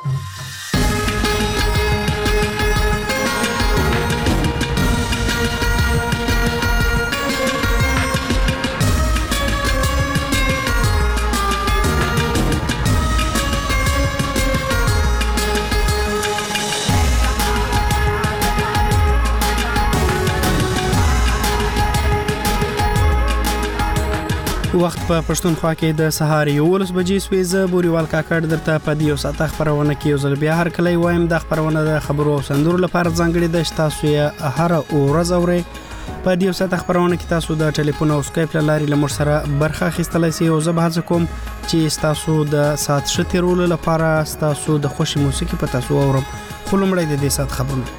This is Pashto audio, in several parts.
وخت په پښتونخوا کې د سهار 11 بجې سوي ز بوريوال کاکړ درته په دیو ساعت خبرونه کې یو ځل بیا هر کله وایم د خبرونه د خبرو او سندرو لپاره ځانګړي د تاسو یې هر ورځ اوري په دیو ساعت خبرونه کې تاسو د ټلیفون او سکایپ لاري لمر سره برخه اخیستلای شئ او زه به هڅه کوم چې تاسو د ساعت شتیرولو لپاره تاسو د خوشي موسیقي په تاسو اورم خو لمړی د دې ساعت خبرونه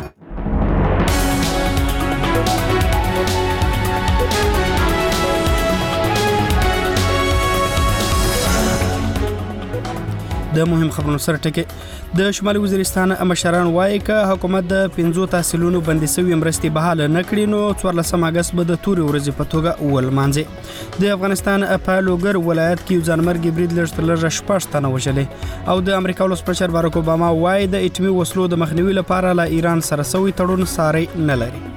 د مهم خبرونو سره ټکي د شمالي وزیرستان مشران وایي چې حکومت د 15 تحصیلونو بندي شوی مرستي بحاله نکړي نو 14 اگست به د توري ورځې په توګه ولمانځي د افغانستان په لوګر ولایت کې ځانمرګي برید لږ شپږ تنه وژلې او د امریکا ولس مشر باراک اوباما وایي د اټومي وسلو د مخنیوي لپاره له ایران سره سوي تړون ساري نه لري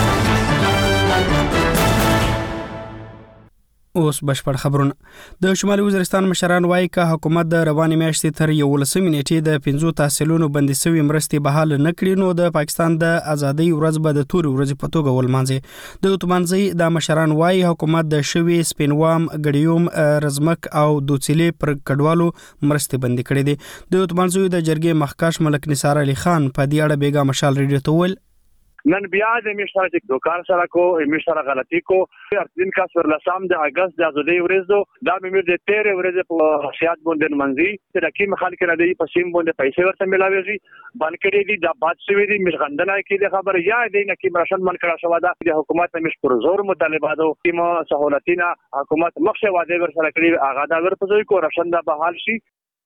اوس بشپړ خبرونه د شمالي وزیرستان مشران وایي چې حکومت د رواني میاشتې تر 11 نیټې د 15 تحصیلونو بندي شوی مرستي بحال نه کړي نو د پاکستان د ازادۍ ورځ به د توري ورځې په توګه ولمانځي د تومانځي د مشران وایي حکومت د شوی سپینوام غړیوم رزمک او دوڅلې پر کډوالو مرستي بندي کړې دي د تومانځي د جرګې مخکښ ملک نثار علي خان په دې اړه بیګا مشال ریډیو ته ویل نن بیا د میشتره چې دوکان سره کو میشتره غلطي کو ارتدین کا سر لسام د اگست د ازادۍ ورځ دا مې د 13 ورځې په سیاست باندې منځي چې رقم خلک را دي په سیم باندې پیسې ورته ملاويږي باندې دي د باد شوی دي مشغندنه کې د خبر یا دی نه کې مرشد من کړه شو دا د حکومت مش پر زور مطالبات او کیما سہولتینا حکومت مخشه واده ور سره کړی اغا دا ور پزوي کو رشنده بحال شي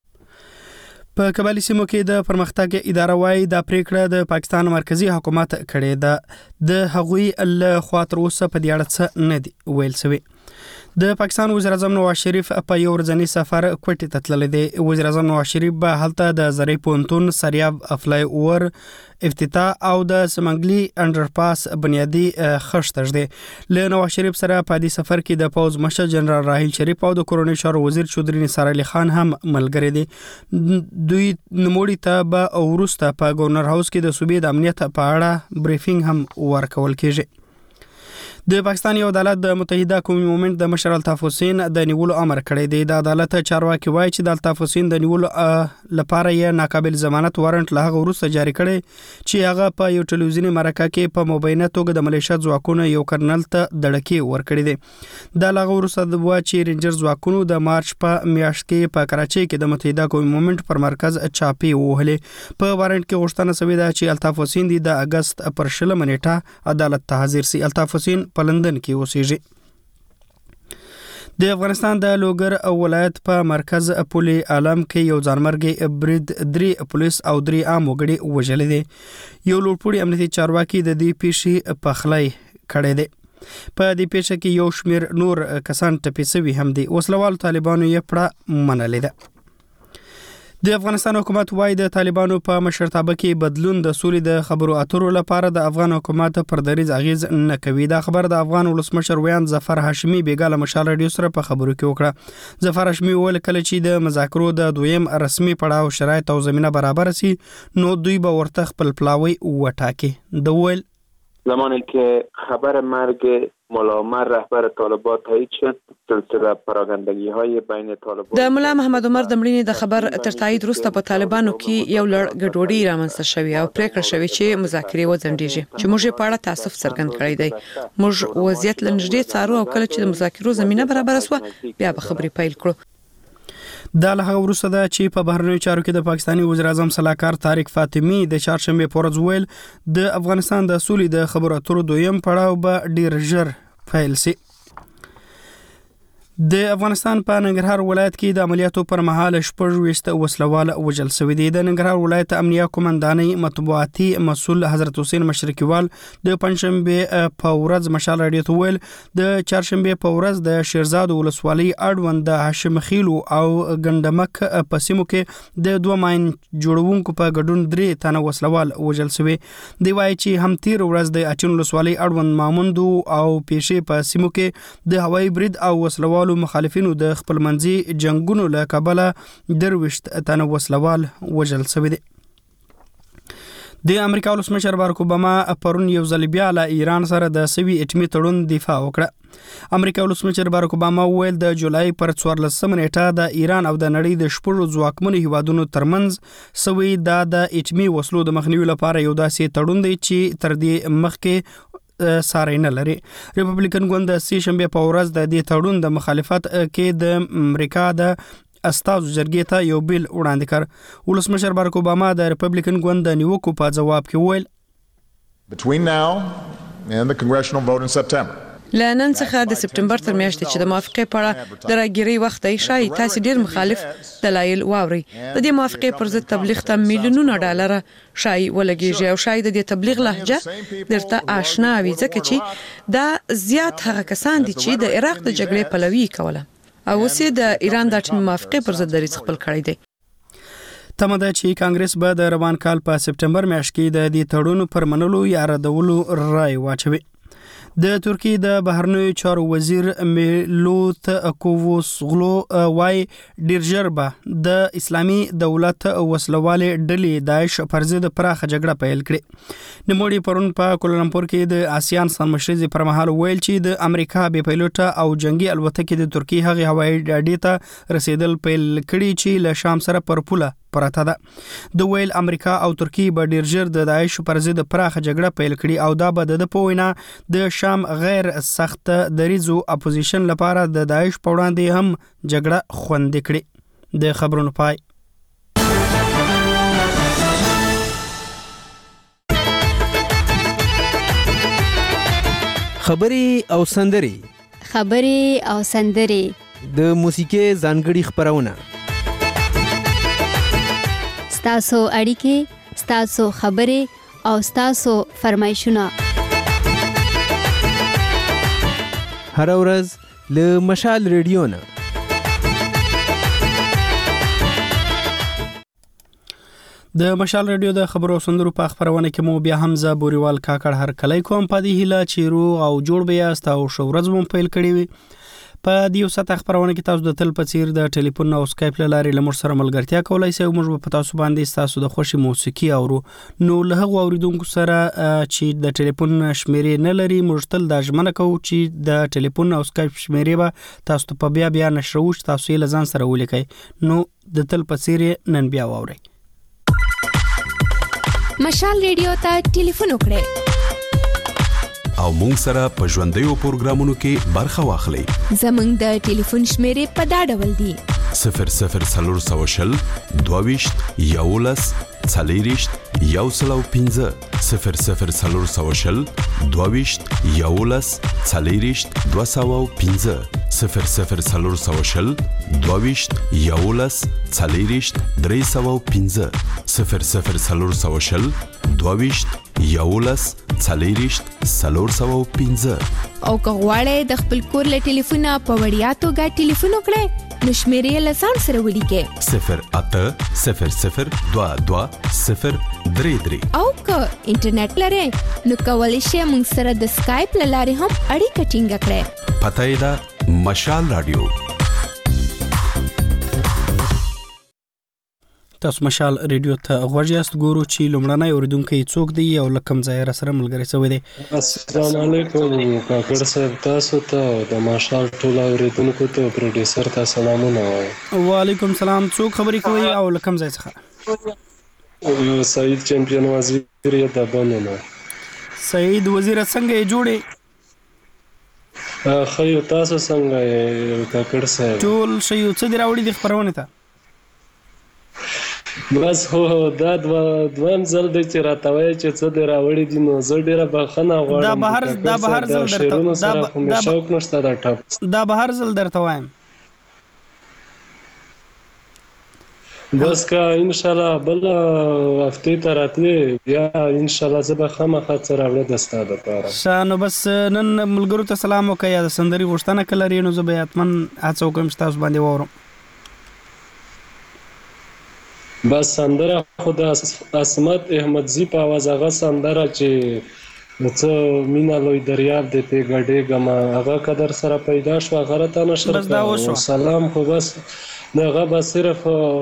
په قبایلی سیمو کې د پرمختګ اداره وايي د پریکړه د پاکستان مرکزی حکومت کړې ده د هغوی له خاطر اوسه په دې اړه څه نه دی ویل شوی د پاکستان وزیر اعظم نواز شریف په یو ورځنی سفر کوټې ته تللی دی وزیر اعظم نواز شریف به هلته د زری پونتون سریاب افلای اور افتتاح او د سمنګلی انډرپاس بنیادی خښت دی له نواز شریف سره په دې سفر کې د پوز مشر جنرال راحیل شریف او د کورونی شور وزیر چودري نثار علي خان هم ملګری دي دوی نموړي ته به ورسته په گورنر هاوس کې د صوبې د امنیت په اړه بریفینګ هم ورکول کیږي د پاکستان یو عدالت د متحده قومي مومنت د مشر الطاف حسین د نیولو امر کړی دی د عدالت چارواکي وایي چې د الطاف حسین د نیولو لپاره یې ناقابل ضمانت وارنټ له هغه وروسته جاری کړی چې هغه په یو ټلویزیونی مرکه کې په مبینه توګه د ملیشیا ځواکونو یو کرنل ته دړکې ورکړي دي د هغه وروسته د چې رینجر ځواکونو د مارچ په میاشت کې په کراچۍ کې د متحده قومي مومنت پر مرکز چاپی وهلې په وارنټ کې غوښتنه شوې ده چې الطاف حسین د اگست پر 10 نیټه عدالت ته حاضر شي الطاف حسین په لندن کې اوسېږي د افغانستان د لوګر ولایت په مرکز پولي عالم کې یو ځانمرګي برید 3 پولیس او 3 عام وګړي وژل دي یو لوړپوړي امنیتي چارواکي د دې پیښې په خلای کړي دي په دې پیښه کې یو شمیر نور کسان ټپي شوي هم دي وسلوال طالبانو یې پړه منلې ده د افغانستان حکومت وايي د طالبانو په مشرتابه کې بدلون د سولې د خبرو اترو لپاره د افغان حکومت پر دریځ اغیز نه کوي دا خبر د افغان ولسمشر ویان ظفر هاشمي بیګاله مشال رادیو سره په خبرو کې وکړه ظفر هاشمي ویل کله چې د مذاکرو د دویم رسمي پړاو شرایط او زمينه برابر شي نو دوی به ورته خپل پلاوی وټاکي د ویل زمانی که خبر مرگ ملا عمر رهبر طالبان تایید شد سلسله پراگندگی های بین طالبان د ملا محمد عمر د مړینې د خبر تر تایید وروسته په طالبانو کې یو لړ ګډوډي رامنځته شوې او پریکړه شوې چې مذاکرې وځنډیږي چې موږ په اړه تاسف څرګند کړی دی موږ وضعیت لنډې څارو او کله چې د مذاکرو زمينه برابر شوه بیا به خبرې پیل کړو دا له وروسته ده چې په بهرنیو چارو کې د پاکستاني وزیر اعظم صلاحکار طارق فاطمی د چهارشنبه پر ورځ ویل د افغانستان د سولې د خبرو اترو دویم پړاو به ډیر ژر پیل شي د افغانستان په ننګرهار ولایت کې د عملیاتو پر مهال 26 وسلوال وژل شوي دي. د ننګرهار ولایت امنیه قومندانۍ مطبوعاتي مسؤل حضرت حسین مشرقیوال د پنځشنبه په ورځ مشال رادیو ته ویل د چهارشنبه په ورځ د شیرزاد ولسوالۍ اړوند د هاشم خیلو او ګندمک په سیمو کې د دوه ماین جوړونکو په ګډون 3 تنه وسلوال وژل شوي. دی وايي چې هم تیر ورځ د اچین ولسوالۍ اړوند ماموندو او پیښې په سیمو کې د هوایي برید او وسلوال مخالفینو د خپلمنځي جنگونو له کبله 23 تنه وسلوال وژل شوي دي. د امریکا ولسمشر بارک اوباما پرون یو ځل بیا له ایران سره د سوي اټومي تړون دفاع وکړه. امریکا ولسمشر بارک اوباما وویل د جولای پر 14 نیټه د ایران او د نړۍ د شپږ ځواکمنو هیوادونو ترمنځ سوي د اټومي وسلو د مخنیوي لپاره یو داسې تړون دی چې تر دې مخکې ساري نه لري. ریپبلیکن ګوند د سې شنبه په ورځ د دې تړون د مخالفت کې د امریکا د استازو جرګې ته یو بیل وړاندې کړ. ولسمشر بارک اوباما د ریپبلیکن ګوند د نیوکو په جواب کې وویل Between now and the congressional vote in September لنن څخه د سپټمبر تر میاشتې چې د موافقې په اړه د راګيري وخت یې شای تاسو ډیر مخالف دلایل واوري. د دې موافقې پر ضد تبلیغ ته میلیونونه ډالر شای ولګیږي او شای د دې تبلیغ لهجه درته آشنا وي ځکه چې دا زیات هغه کسان دي چې د عراق د جګړې پلوي کوله او اوسې د ایران د اټومي موافقې پر ضد دریځ خپل کړی دی. تمه ده چې کانګرس به د روان کال په سپټمبر میاشت کې د دې تړون پر منلو یا ردولو رای واچوي. د ترکی د بهرنیو چارو وزیر میلوت کووسغلو وای ډیر ژر به د اسلامي دولت وسلوالې ډلې داعش پر ضد پراخه جګړه پیل کړي. نموړي پرون په کولالمپور کې د آسیان سرمشري پر مهال ویل چې د امریکا بې پیلوټه او جنگي الوتکې د ترکی هغه هوایي اډې ته رسیدل پیل کړي چې له شام سره پر پوله پراته ده. د ویل امریکا او ترکی به ډیر ژر د داعش پر ضد پراخه جګړه پیل کړي او دا به د پوینا د شام غیر سخت دریزو اپوزیشن لپاره د داعش په وړاندې هم جګړه خوندې کړي. د خبرونو پای. خبري او سندري د موسیقي ځانګړي خبرونه ستاسو اړیکې ستاسو خبرې او ستاسو فرمایشونه هر ورځ له مشال ریډیو نه. د مشال رادیو د خبرو سندرو په خبرونه کې مو بیا حمزه بوریوال کاکړ هر کله کوم په دې هله چې روغ او جوړ بیا ستاسو شورز مو پیل کړی وي. په دیو ساته خبرونه کې تاسو د تل په څیر د ټلیفون او سکایپ لارې لمر سره ملګرتیا کولای شئ. موږ په تاسو باندې تاسو د خوشي موسیقي اورو. نو له هغه اوریدونکو سره چې د ټلیفون شمیرې نه لري موږ تل د ژمنه کوو چې د ټلیفون او سکایپ شمیرې به تاسو ته په بیا نشروو چې تاسو یې لزان سره ولیکئ. نو د تل په څیر نن بیا واورئ. مشال ریډیو ته ټلیفون وکړئ او مونږ سره په ژوندیو پروګرامونو کې برخه واخلئ. زمونږ د ټلیفون شمیرې په دا ډول دي: 00420 22 11 40 105 00420 22 11 40 205 00420 22 11 40 305 00420 22 11 40 305. او که غواړئ د خپل کور له ټلیفونه په وړیا توګه ټلیفون وکړئ نو شمیرې له ځان سره ولیکئ 0800 22 033. او که انټرنیټ لرئ نو کولی شئ موږ سره د سکایپ له لارې هم اړیکه ټینګه کړئ. پته یې ده مشال رادیو. تاسو مشال ریډیو ته غوږ یاست. ګورو چې لومړنی اوریدونکی څوک دی او له کوم ځای را سره ملګری شوی دی. السلام علیکم کاکړ صاحب، تاسو ته د مشال ټول اوریدونکو ته پروډوسر ته سلامونه وایم. وعلیکم سلام. څوک خبرې کوي او له کوم ځای څخه؟ سعید چمپیون وزیر د بنونه. سعید وزیر څنګه یې جوړې؟ خیو تاسو څنګه کاکړ صاحب؟ ټول شی څه دی راوړي د خبرونه ته؟ بس هو دا دویم ځل دی چې راته وایي چې څه دې راوړي دي نو زه ډېره بخښنه غواړم. دا به هر ځل شعرونو سره خو مې شوق نشته دا ټاپ. دا به هر ځل درته وایم. بس که انشاءالله بل هفتې ته راتلې بیا انشاءالله زه به خامخا څه راوړه د ستا دپاره. ښه نو بس نن ملګرو ته سلام وکړه یا د سندرې غوښتنه که لرې نو زه به حتما هڅه وکړم چې تاسو باندې واورم. بس سندره خو د عصمت احمدزي په اواز هغه سندره چې څه مینا لوی دریاب دی پې ګډېږمه هغه که در سره پیدا شوه هغه راته نشر کړه. سلام خو بس هغه به صرف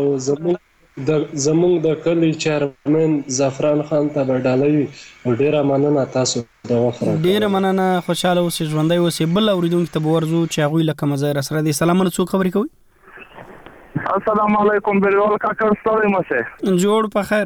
زمونږ د کلي چیرمن زعفران خان ته به ډالوي. ډېره مننه تاسو د وخت راکړه. ډېره مننه خوشحاله اوسئ ژوندی اوسئ. بل اورېدونکي ته به ورځو چې هغوی له کومه ځایه راسره دي. سلامونه څوک خبرې کوي؟ السلام علیکم بریوال کاکړ ستړی مه شئ. جوړ په خیر.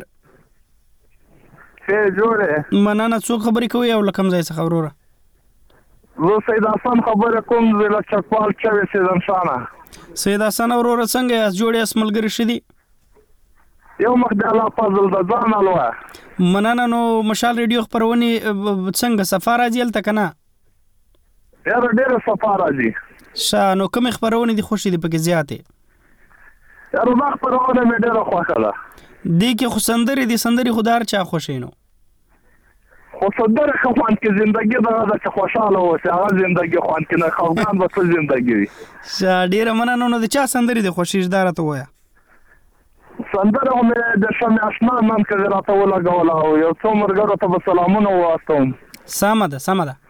ښه جوړې. مننه څوک خبرې کوي او له کوم ځای څخه وروره؟ زه سید حسن خبرې کوم ضلع چکوال چوې سیدنشانه. سید حسن وروره څنګه یاست؟ جوړ یاست؟ ملګري ښه دي؟ یو مخ د الله فضل د ځان الوه. مننه. نو مشال ریډیو خپرونې څنګه صفا راځي هلته که نه؟ یاره ډېره صفا راځي. ښه نو کومې خپرونې دي خوښې دي پکې زیاتې؟ یاره دا خپرونه مې ډېره خوښه ده. دې کې خو سندرې دي. سندرې خو د هر چا خوښې نو. خو سندرې ښه خوند کې زندګي دغه ده چې خوشحاله اوسې هغه زندګي خوند کې نه خفګان به څه زندګي وي. ښه ډېره مننه. نو د چا سندرې دي خوښېږي دا راته ووایه. سندره خو مې د شمع اشنا نن ښځې راته ولګوله او یو څو ملګرو ته به سلامونه وواستوم. سمه ده سمه ده.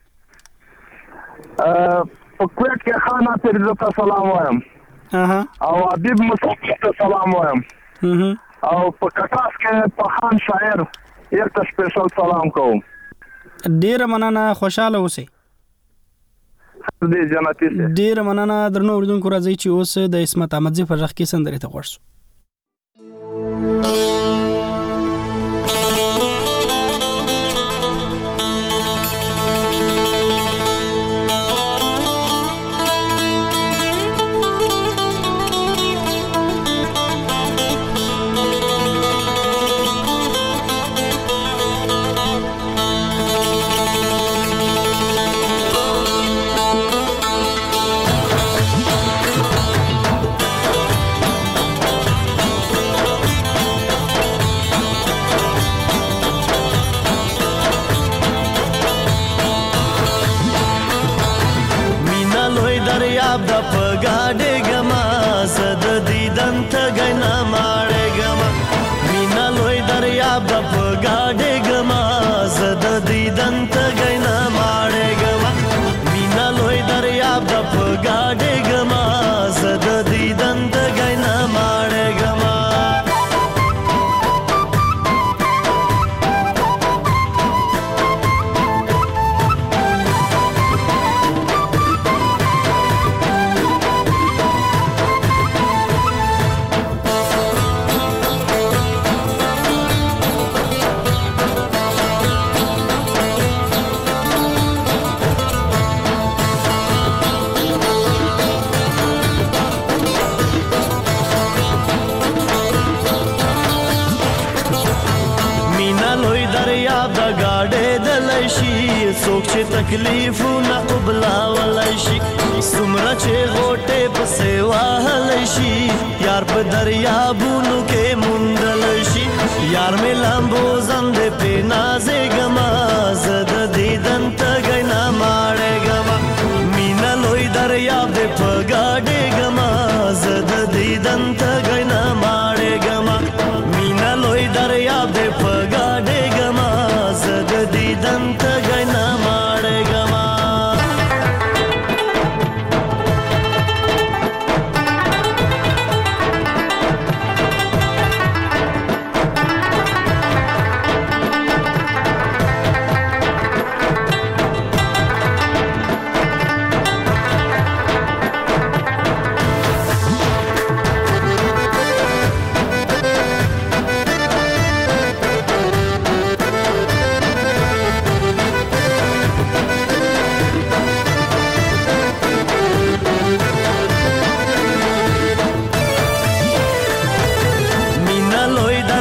په کویټ کې خان حافظ ته سلام وایم او حبیب مصطفی ته سلام وایم او په کټاس کې په خان شاعر یو ته سپیشل سلام کوم. ډېره مننه. خوشحاله اوسئ. دې جنتي سي. ډېره مننه. درنو اورېدونکو راځئ چې اوس د عصمت احمدزي په غږ کې سندرې ته غوږ شو. تکلیفونه وبلاولای شي څومره چې غوټې پسې وهلی شي یار په دریابونو کې موندلی شي یار مې لامبو زندې پې نازېږمه زه د دیدن تږی نه ماړېږمه مینه لوی دریاب دې په ګاډېږمه زه د دیدن تږی نه ماړېږمه مینه لوی دریاب دې په ګاډېږمه زه د دیدن تږی نه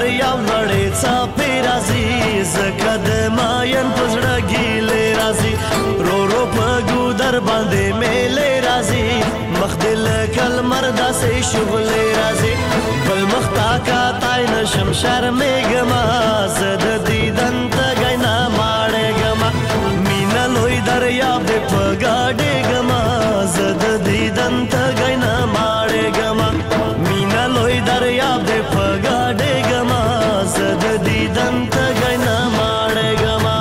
دریاب لړې څاپې راځي زکه د ماین په زړه ګیلې راځي رو رو په ګودر باندې میلې راځي مخ دې لکه لمر داسې شغلې راځي بل مخ تا کاتی نشم شرمېږمه زه د دیدن تږی نه ماړېږمه مینه لوی دریاب دې په ګاډېږمه زه د دیدن تږی نه ماړېږمه مینه لوی دریاب دې په ګاډېږمه زه د دیدن تږی نه ماړېږمه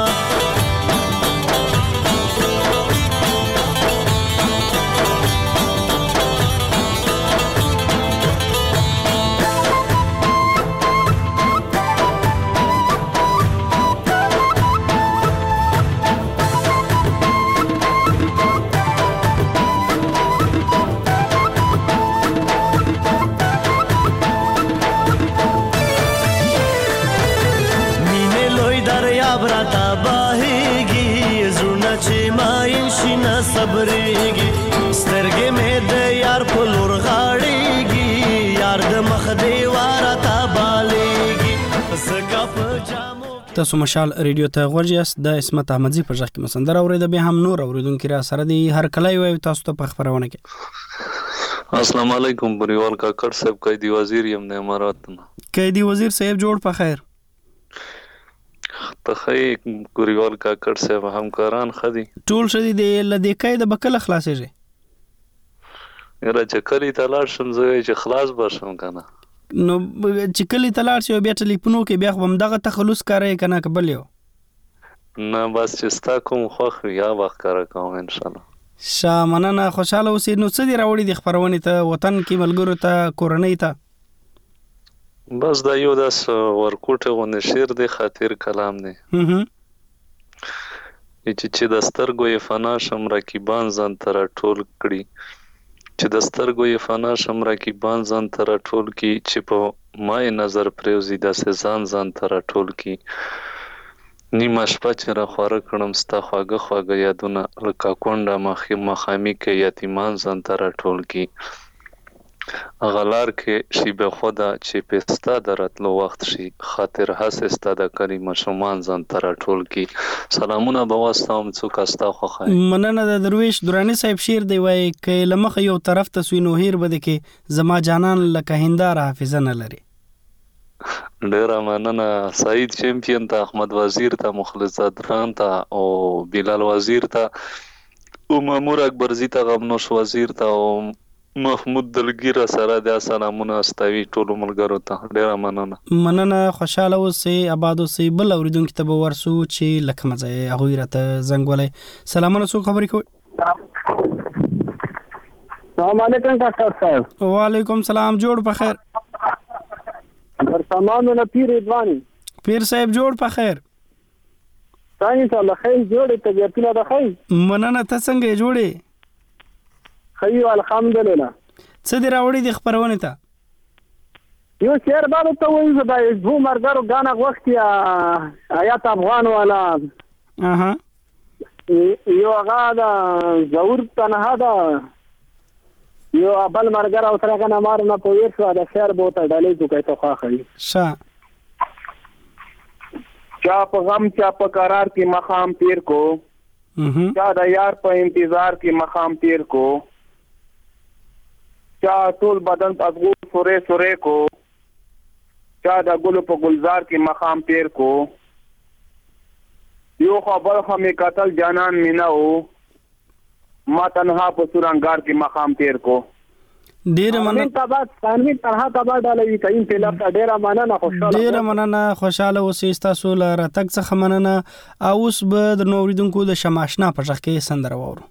براتا باهیږي زړونه چې ماین شي نه صبرېږي سترګې مې د یار په لور غاړېږي یار د مخ دیواره تا بالېږي زکه په جامو تاسو مشال ریډیو ته غوږ یاست د اسمت احمدزي په غږ کې مسندر اورېده به هم نور اوریدونکو را سره دی هر کله وي تاسو ته په خبرونه کې السلام علیکم بریوال کاکړ صاحب قیدی وزیر یم د امارات نه قیدی وزیر صاحب جوړ په خیر تخی ګوریوال کاکړ صاحب همکاران خدي ټول شدي د لدې قید بکله خلاصېږي یره چې کلی تلاړ شم زه چې خلاص بشم کنه نو چې کلی تلاړ شي بیا ټلیفونو کې بیا هم دغه تخلص کاری کنه قبل یو نه بس چې ستا کوم خوخ یا وخت کار کوم ان شاء الله شامنه خوشاله اوسې نو څه دی راوړي د خبرونه ته وطن کې ملګرو ته کورنۍ ته بس دا یو داس ورکوټه غو شعر دی خاطر کلام دی چې دسترګو یې فنا شم رقیبان ځان تر ټول کړي چې دسترګو یې فنا شم رقیبان ځان تر ټول کړي چې په مای نظر پریوزي د ځان تر ټول کړي نیمه شپه چې را خواره کړم ستا خواږه یادونه لکه کونډه مخامي کې یتیمان ځان تر ټول کړي غلار کې شی به خدا چې پستا درتلو وخت شي خاطر حسستا د کریم شومان ځان تر ټول کی سلامونه بوستم څوک استا خوخه مننه د درویش درانی صاحب شیر دی وای ک لمخ یو طرف ته سوینو هیر بده کې زما جانان لکه هندار حافظه نه لري ډیر مننه سعید چمپیون ته احمد وزیر ته مخلص زدران ته او بلال وزیر ته او مامور اکبرزی ته غمنوش وزیر ته او محمود دلګیر سره د سلامونه استوي ټول ملګرو ته ډیر مننه خوشاله اوسئ آباد اوسئ بل اوریدونکو ته به ورسو چې لکه مزه هغه راته زنګ ولای سلامونه سو خبرې کوي السلام علیکم ډاکټر صاحب وعلیکم سلام جوړ په خیر سلام نه پیر ادوانی پیر صاحب جوړ په خیر څنګه الله خیر جوړې ته بیا د خیر مننه ته څنګه جوړې خیو الحمدلله څه دی راوړي د خبرونه ته یو شعر بعد ته وایي دا زو مرګرو غانا وخت یا آیات افغان والا اها یو هغه دا زور تنها دا یو ابل مرګر او سره کنه مار نه پویر شو دا شعر بوته ډالې جو کوي ته خاخي شا چا په غم چا په قرار کې مقام پیر کو چا د یار په انتظار کې مقام پیر کو چا ټول بدن ازغو سورې کو چا د ګل په گلزار کې مقام پیر کو یو خبر همې قتل جانان میناو ما تنها په سورنګار کې مقام پیر کو ډیر مننه تاسو طرحه تبا ډالې کین په لفظ ډیر مننه خوشاله اوسئ تاسو لاره تک څخه مننه اوس به د نوریدونکو د شماشنا په ځخ کې سندره وورو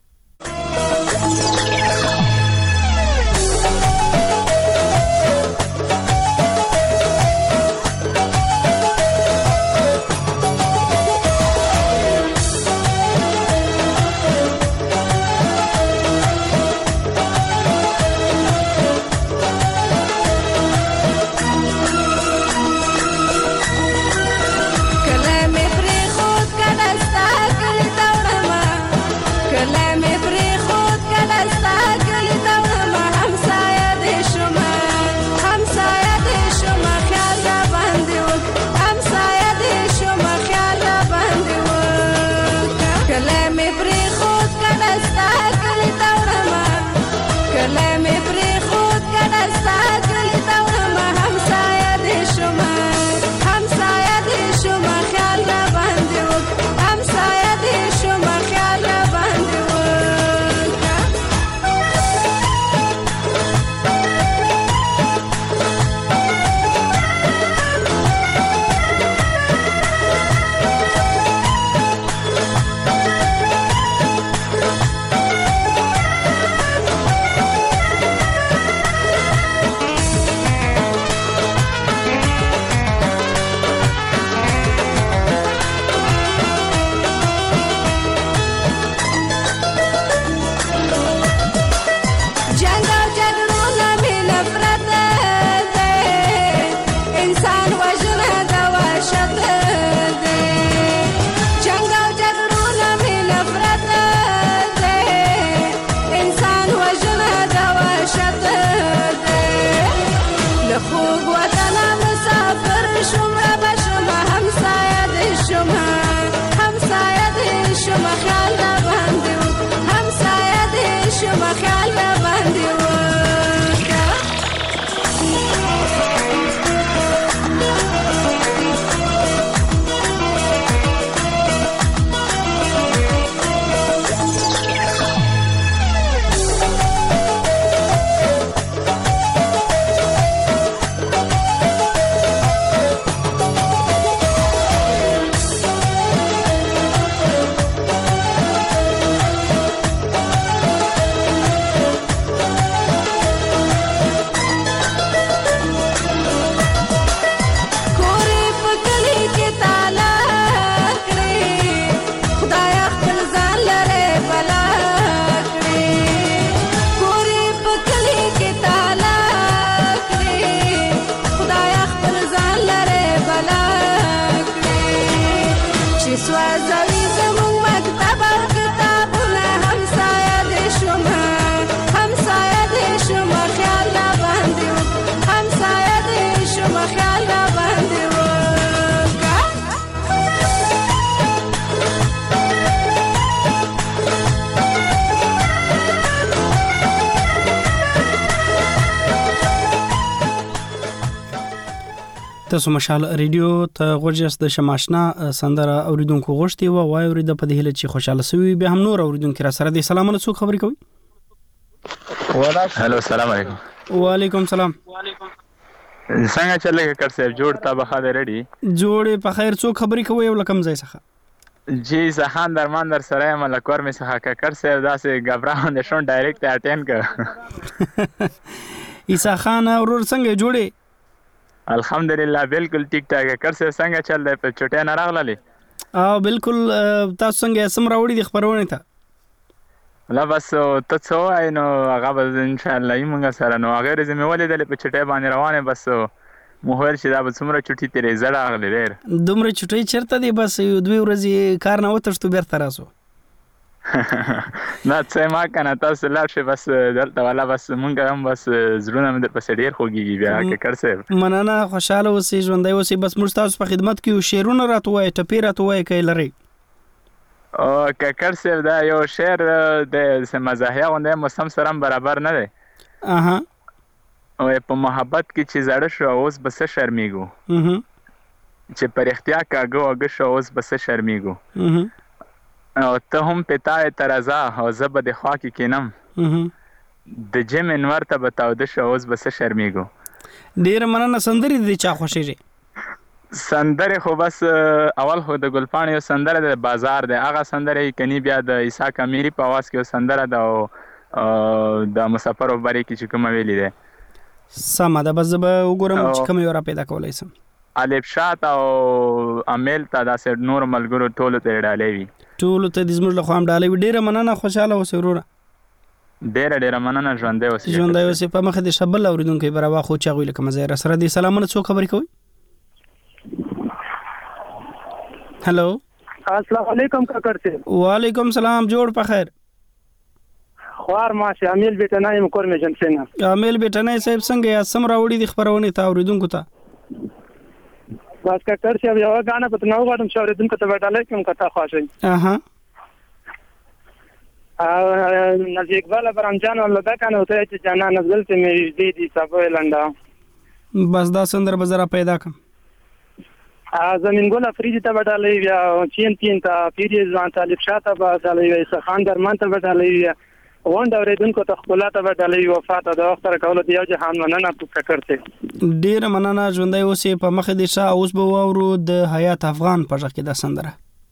Let's انسان وژنه د وحشت دی جنگ او جګړونه مې نفرت دی انسان وژنه د وحشت دی له خوږ وطنه مسافر شوم ربه شومه همسایه دې شومه همسایه دې شومه خیال راباندې و همسایه دې شومه خیال راباندې و تاسو مشال ریډیو ته غوړجس د شماشنا سندره اوریدونکو غوښتي و وای اورید په دې هله چې خوشاله سوي به هم نور اوریدونکو را سره د سلام علیکم خبرې کوي هلو السلام علیکم وعلیکم السلام څنګه چلے کر صاحب جوړ تا بخاله ریډي جوړې په خیر څو خبرې کوي او لکم ځای څخه جی زهان درمان در سره ملکور می څخه کر صاحب داسې غبران د شون ډایرکټ اټین کړ عیسی خان اورور څنګه جوړې الحمدلله بالکل ټیک ټاک کر صاحب څنګه چل دی په چټه نه راغلی او بالکل تاسو څنګه سم راوړي د خبرونه ته لا بس ته څو نو هغه به ان شاء الله یمغه سره نو هغه زمي ولې د په چټه باندې روانه بس مهر چې دا به څومره چټي تیرې زړه اغلی ډېر دومره چټي چرته دی بس دوی ورځې کار نه وتښتو بیرته راسو نه څه ما کنه تاسو لاړ شئ بس دلته والا بس مونږ هم بس زړونه مې په سړیر خوږیږي بیا کې کر صاحب مننه خوشاله اوسئ ژوندۍ اوسئ بس موږ تاسو په خدمت کې شعرونه راته وایي ټپې راته وایي کوي لري او ککر صاحب دا یو شعر د مزاحیه غونډه موسم سره برابر نه دی اها او په محبت کې چې زړه شو اوس بس شرمېږو چې پر اختیا کاغو هغه شو اوس بس شرمېږو او ته هم پتاي ترزا او زب د خوا کې کینم د جم انور ته بتاو د شو اوس بس شرمېږو ډیر مننه سندري دي چا خوشيږي سندره خو بس اول خو د ګلپان یو سندره د بازار د هغه سندره کني بیا د عیسی کامیری په आवाज کې سندره د مسافر وبري کې چې کوم ویلې ده سم ده بس به وګورم چې کوم یو را پیدا کولای سم الف شات او عمل تا د نور ملګرو ټولو ته ډالې وي ټولو ته د زموږ له خوا ډالې وي ډیره مننه خوشاله اوسئ وروره ډیره مننه ژوندۍ اوسئ په مخه د شبل اوریدونکو برابر خو چاغوي لکه مزه را سره د سلامونه څو خبرې کوي हेलो अस्सलाम वालेकुम काकर से वालेकुम सलाम जोड़ په خیر خوار ماشه امیل بیٹنای مکور می جن سینا امیل بیٹنای صاحب څنګه یا سم راوړي د خبرونه تا اوریدونکو ته بس काकर से یو غاڼه په نو غاډم شو اوریدونکو ته وټالای کوم کته خواشي اها نزدیک والا برامجان الله دا کنه ته چې جانا نزل ته می دي صاحب لندا بس دا سندر بزرا پیدا کم زمین ګل افریدی ته وټالای بیا چین ته پیری ځان طالب شاته وټالای وای خان درمان ته وټالای وند اوریدونکو ته خپلاته وټالای وفات د وخت سره کول دی جهان مننه پکړته ډیر مننه ژوندۍ اوسې په مخ دې شاه اوس به وورو د حیات افغان په ځکه د سندره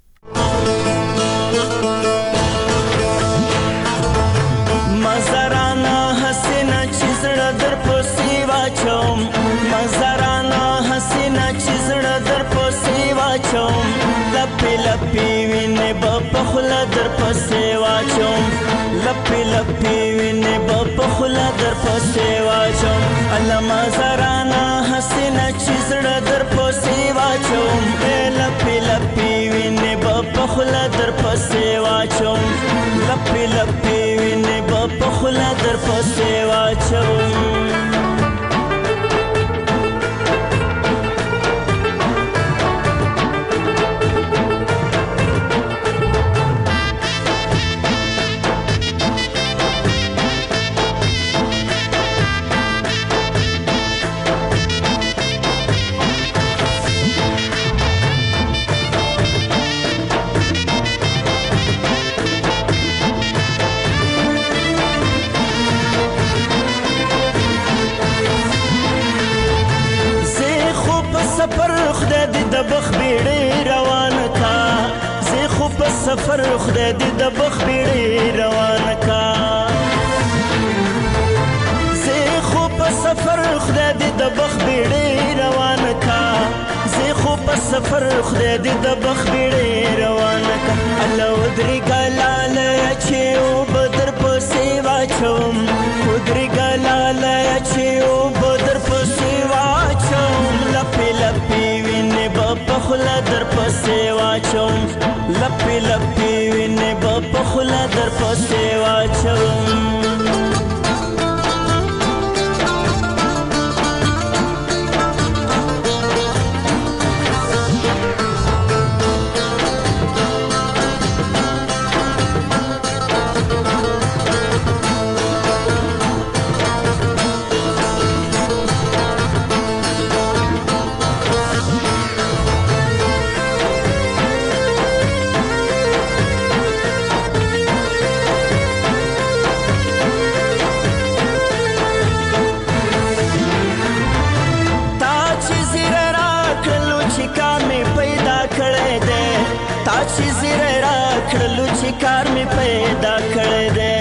مزرانا حسینا چیزړه در پسې واچوم مزرانا حسینا چیزړه در پسې واچوم لپی لپی وینې په خلا در پسې واچوم لپی لپی وینې په خلا در پسې واچوم الله مزرانا حسینا چیزړه در واچوم لپی لپی وینې به په خوله در پسې واچوم لپی لپی وینې به په خوله در پسې واچوم سفر خدای دې د بخ بیړې روانه کا زه خو په سفر خدای دې د بخ بیړې روانه کا زه خو په سفر خدای دې د بخ بیړې روانه کا الله ودري ګلاله چې او بدر پسې واچوم ودري ګلاله چې او بدر پسې واچوم لپی لپی وینې په خوله در پسې واچوم لپی لپی وینې به په خوله در پسې واچوم کار می پیدا کړی دی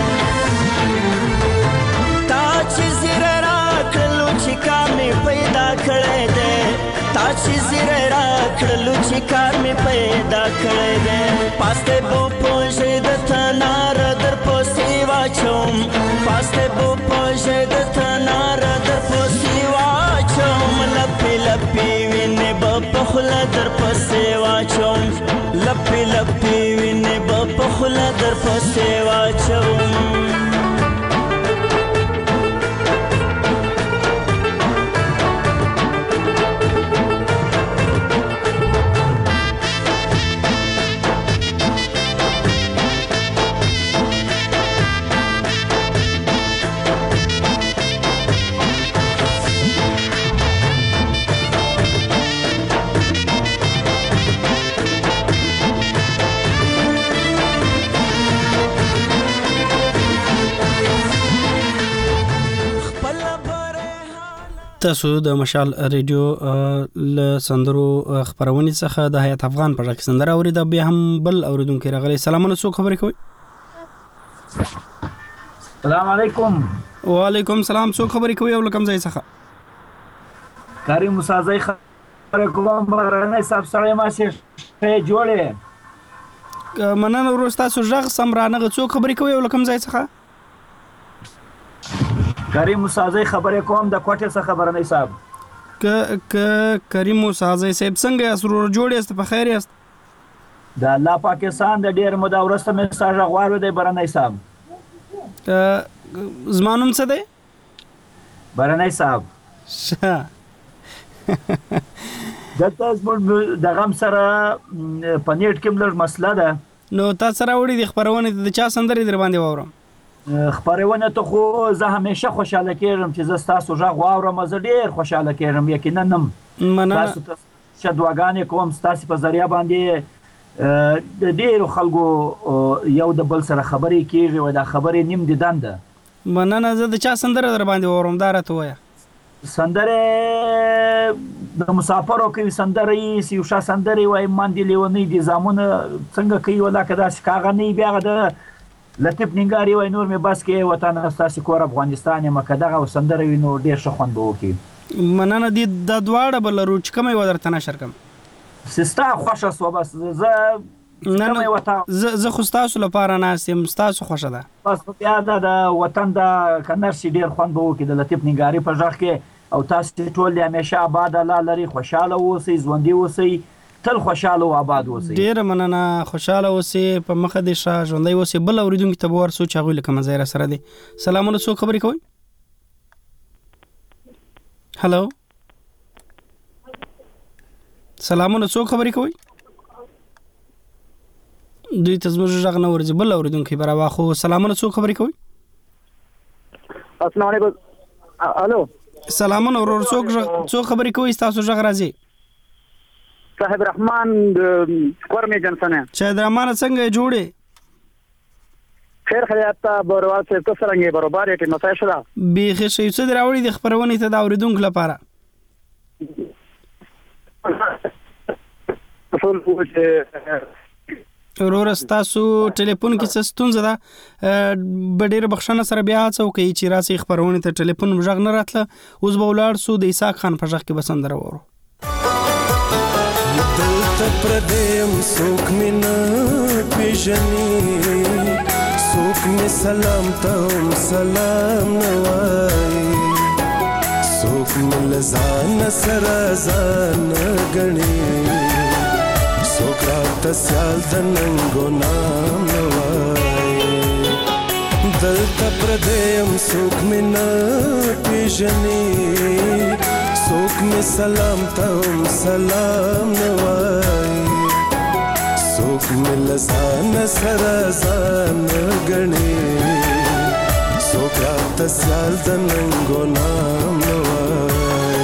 تا چې زیره راکړلو چې کار می پیدا کړی دی تا چې زیره راکړلو چې کار می پیدا کړی دی پاسته بو پوجې د تنار در پسې واچوم پاسته بو پوجې د تنار در پسې واچوم لپی لپی وینې به په خوله در پسې واچوم لپی لپی وینې به په خوله در پسې واچوم تاسو د مشال ریډیو ل سندرو خبرونې څخه د حیات افغان پر راکې سندره اورید بیا هم بل اوریدونکو راغلی سلامونه څوک خبرې کوي السلام علیکم وعلیکم السلام څوک خبرې کوي او کوم ځای څخه کریم مسازی خبرې کوم برنامه صاحب سره ما څه جوړه مننه ورستا سو ژغ سم رانغه څوک خبرې کوي او کوم ځای څخه کریم مسازی خبرې کوم د کوټه څخه خبرنه صاحب کریم مسازی صاحب څنګه یاست جوړ یاست په خیر یاست د الله پاکستان د ډیر موده ورسته میساج غواړو د برنه صاحب زمانوم څه دی برنه صاحب دلته د غم سره پنیټ کې بلر مسله ده نو تاسو راوړي د خبرونه د چا سندري در باندې واورم خبرونه ته خو زه همیشه خوشاله کېږم چې زه تاسو غږ واورم زه ډیر خوشاله کېږم یقینا نم تاسو ته دعاګانې کوم تاسو په ذریعہ باندې د ډیرو خلکو یو د بل سره خبرې کېږي او دا خبرې نیم دي دنده مننه زه د چا سندره در باندې واورم دا راته وایه سندره د مسافرو کوي سندره یې سیوشا سندره وای ماندې لیونی دي زامونه څنګه کوي ولا کدا کاغه نه بیا د لطیف ننګاری وای نور می بس کې وطن استاسي کور افغانستان مکه دغه سندره وینو ډیر ښه خوند وکي مننه دي د دواړه بل روچ کومه ودرته نشر کم سستا خوښه سو بس زه خو تاسو لپاره ناسم تاسو خوښه ده بس بیا د وطن د کنر شي ډیر خوند وکي د لطیف ننګاری په ځخ کې او تاسو ټول د همیشه آباد الله لري، خوشاله اوسئ، ژوندي اوسئ، تل خوشاله او آباد اوسئ. ډیره مننه، خوشاله اوسئ، په مخه دې ښه ژوندي اوسئ. بل اوریدونکو ته به ورسو چې هغوی له کومه ځایه راسره دي. سلامونه، څوک خبرې کوئ؟ هلو، سلامونه، څوک خبرې کوئ؟ دوی ته زموږ غږ نه ورځي. بل اوریدونکی به راواخو. سلامونه، څوک خبرې کوئ؟ السلام علیکم. الو، سلامونه ورور، څوک خبرې کوئ؟ ستاسو غږ راځي. صاحب رحمان کورمې جنسنه. شاهد رحمان څنګه جوړې؟ خیر خیاط ته بروال څه ته څنګه برابر یې مسای شلا بیخي شي څه دراوړي د خبرونه ته دا اوریدونکو لپاره. ورور تاسو ټلیفون کې څه ستونزه ده؟ ډېر بخښنه سره بیا څه وکړي چې راسي خبرونه ته ټلیفون مژغ نه راتله. اوس به ولاړ سو د اسحاق خان په ژغ کې بسندره وورو. دلته پردیم څوک مې نه پیژني، څوک مې سلام ته هم سلام نه وایي، څوک مې له ځان سره ځان ګڼي، څوک راته سیال د ننګو نام نه وایي. دلته پردیم څوک مې نه پیژني، څوک مې سلام ته هم سلام نه وایي، څوک مې له ځان سره ځان ګڼي، څوک راته سیال د ننګو نام نه وایي.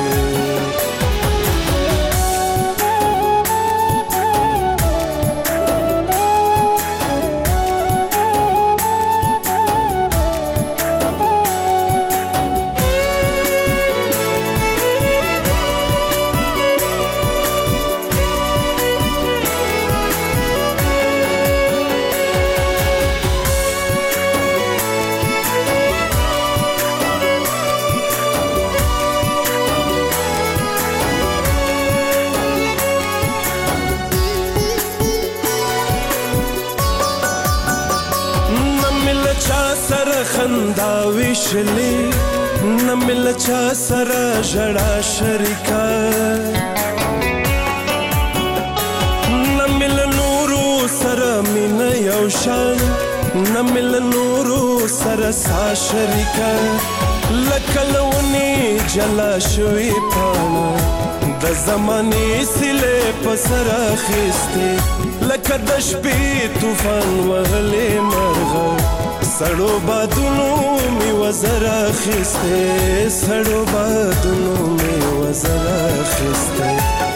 خندا ویشلی نه مل چا سره ژړا شریکا، نه مل نورو سره مینه یو شان، نه مل نورو سره سا شریکا، لکه لونی جلا شوی پانا د زمانې سیلې په سر اخیستې، لکه د شپې طوفان وهلې مرغه، سړو بادونو می وزر اخیسته، سړو بادونو می وزر اخیسته.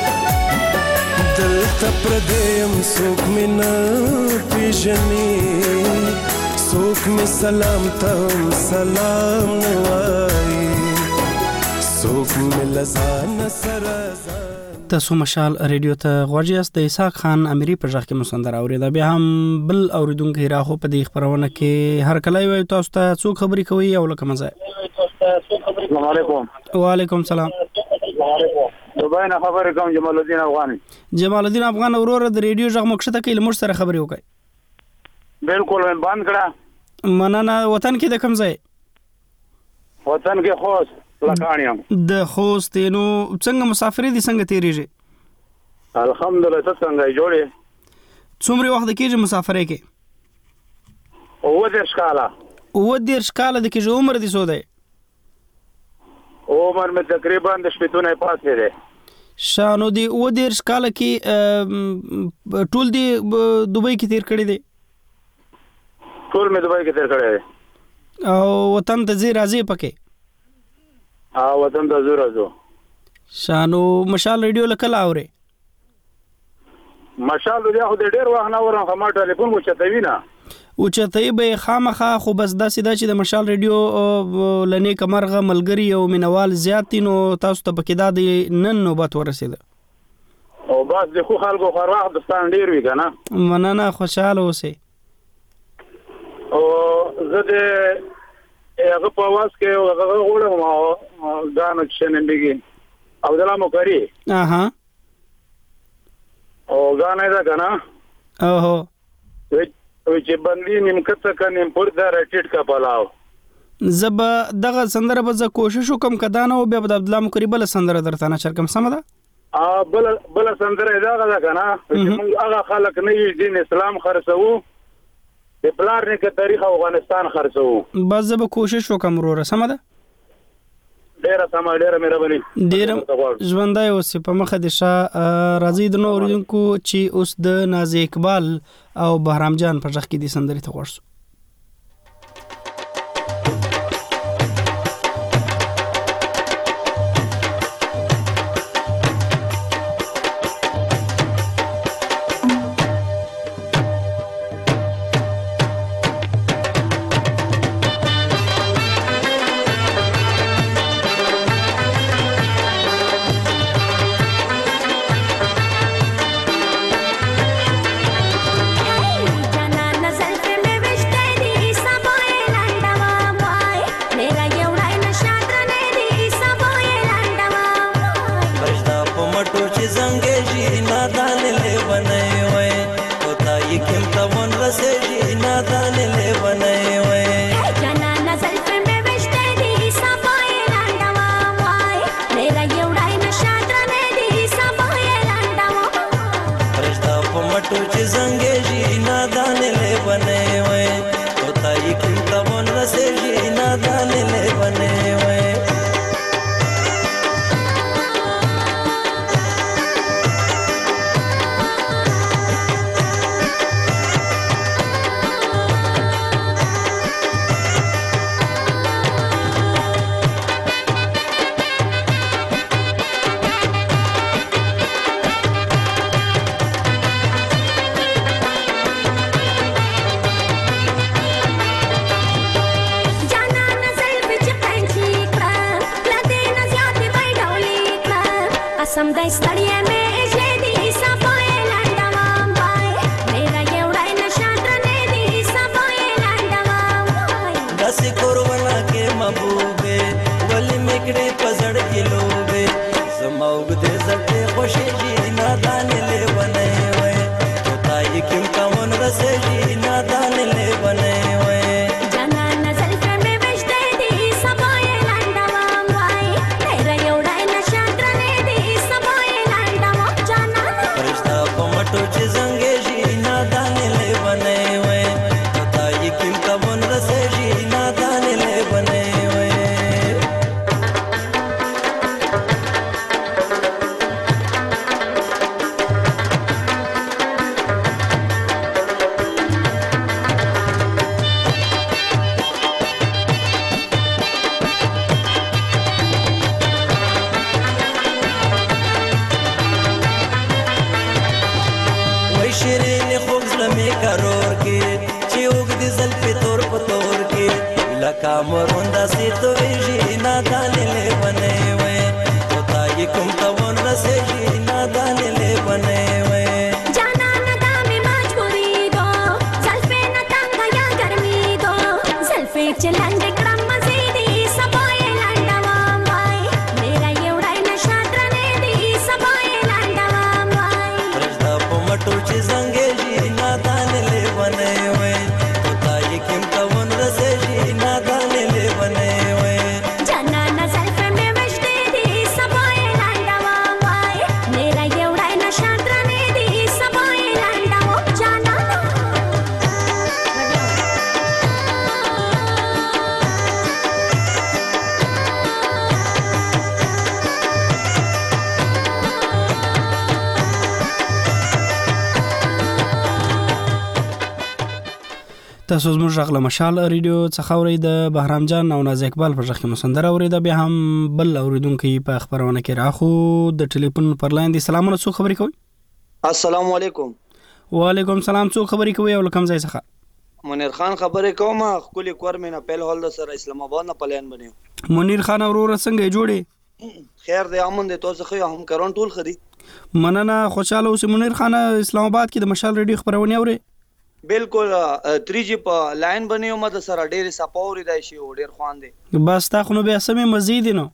دلته پردیم څوک می نه پیژني، څوک می سلام ته هم سلام نه وایي، څوک می له ځان سره تاسو مشال ریډیو ته غوږ یاست. د اسحاق خان اميري په ژغ کې مسندر اوریدا. بیا هم بل اوریدونکو راخو په دې خبرونه کې هر کله وي تاسو ته څوک خبري کوي او لکه مزه. السلام علیکم. وعلیکم السلام. دوبای نه خبرې کوم جمال الدین افغاني. جمال الدین افغان ورور د ریډیو ژغ مخشته کې لمر سره خبري وکړي. بالکل بند کړه. مننه. وطن کې د کوم ځای؟ وطن کې خوست لکانیم. د خوست نو څنګه مسافرې دي څنګه تیریږي؟ الحمدلله. ته څنګه جوړې؟ څومره وخت کېږي مسافرې کې؟ 10 کاله. 10 کاله د کېږي. عمر دې څو دی؟ عمر مې تقریبا د شپېتونه پاتې دی. شانو دی 10 کاله کې ټول دی دوبۍ کې تیر کړی دی؟ ټول مې دوبۍ کې تیر کړی دی. او وطن ته ځي راځي پکې؟ وطن ته ځو راځو. شانو مشال ریډیو لکه اوري؟ مشال ریډیو خو ډېر وخت نه اورم، خو ما ټلیفون وچتوي نه. وچتوي به خامخا، خو بس داسې دا چې د مشال ریډیو لنې کمرغه ملګری او مینوال زیات دي، نو تاسو ته پکې دا دی نن نوبت ورسېده. او بس د خو خلکو خور وخت دستان ډېر وي که نه. مننه، خوشحاله اوسئ. او زه د هغه په اواز کې هغه غوړم ګانو شنندګي عبدالله مکری. اها. او ګانې دا کنه. اوه. چې بندي نیمکته کنه پر دا رټټ کا پلاو. زب دغه سندره به ز کوشش وکم کدانه او بیا د عبد الله مکری بل سندره درته نه چرکم سم ده بل سندره دا کنه چې موږ هغه خلک نه یې دین اسلام خرڅو د پلار نه کې تاریخ افغانستان خرڅو بس زب کوشش وکم وروره سم ده ډیره سم ډیره مهرباني ډیره ژوندای اوس په مخه د شاه راځي د نو اوریدونکو چې اوس د نازي اقبال او بهرام جان په ځخ کې د سندري ته ورسو تاسو زموږ غږ له مشال ریډیو څخه اورئ د بهرام جان او ناز اقبال په ځخ کې مسندره اورئ بیا هم بل اوریدونکو په خبرونه کې راخو د ټلیفون پر لاین دي سلامونه څو خبرې کوي السلام علیکم وعلیکم سلام څو خبرې کوي او کوم ځای څخه منیر خان خبرې کوم خولي کور مې نه پیل هول سره اسلام آباد نه پلان بنیو منیر خان اورور څنګه جوړې خیر دی امن دې تاسو خو هم کرون ټول خدي مننه خوشاله اوسې منیر خان اسلام آباد کې د مشال ریډیو خبرونه اوري بالکل 3G په لاین بنیو مده سره ډېر سپاوري دی شي ډېر خوان دی بس تا خو نو بیا سمې مزید نو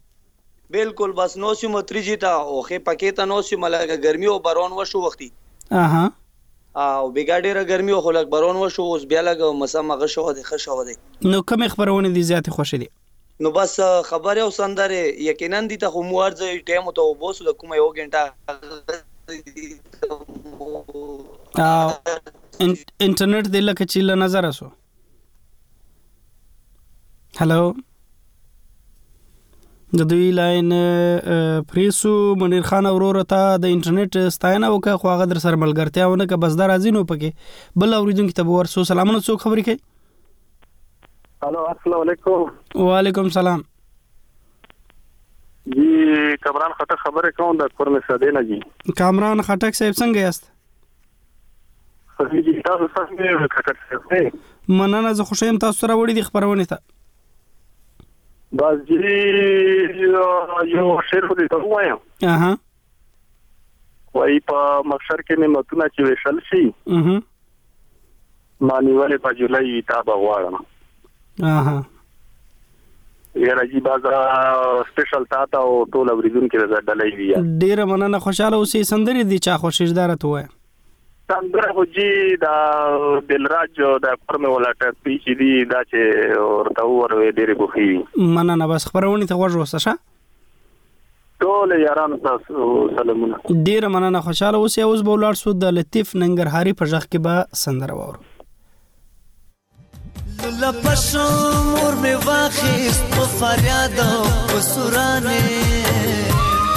بالکل بس نو سم 3G ته او خې پکې ته نو سم لګه ګرمي او بارون وشو وختي اها او بیګا ډیره ګرمي او خلک برون وشو اوس بیا لګ مسم هغه شو د ښه شو دی. نو کوم خبرونه دي زیات خوشی دي؟ نو بس خبره او سندره یقینا دي ته مو ورځي ټیم ته وبوسو د کومه یو غنټه انټرنیټ د لکه چې له نظر اسو. هلو د دوی لاین پریسو منیر خان اورور ته د انټرنیټ ستاینه وکړه خو هغه در سره ملګرتیا ونه که بس دا راځي نو پکې بل اوریدونکو ته ورسو. سلامونه څوک خبرې کوي؟ الو السلام علیکم. وعلیکم سلام. جی کامران خټک خبرې کوم د کورن ساده نه جی. کامران خټک صاحب څنګه یاست؟ جی تاسو څنګه خټک صاحب؟ مننه زه خوشایم تاسو سره وړي د خبرونه ته. بس جی یو شعر خو دې ته وایم. اها وای په مخشر کې نعمتونه چې وشل شي مانی ولې په جولای تا بغواړم. اها یاره جی بازا سپیشل تا او ټول اوریدون کې راځه ډلې وی. ډیر مننه خوشاله اوسې سندري دي چا خوشیدار ته وای. سندره خو جی دا دلراج د فرمه ولاټ پیچ دی دا چې ورته ورې ډېر بوخي. مننه بس خبرونه ته ورځو وسه ټول یارانو تاسو سلامونه. ډیر مننه خوشاله اوسې اوس به ولر سو د لطیف ننګرهاري په ځخ کې به سندره وورو. لپشو مور می واخیست په فریاد او په سورانه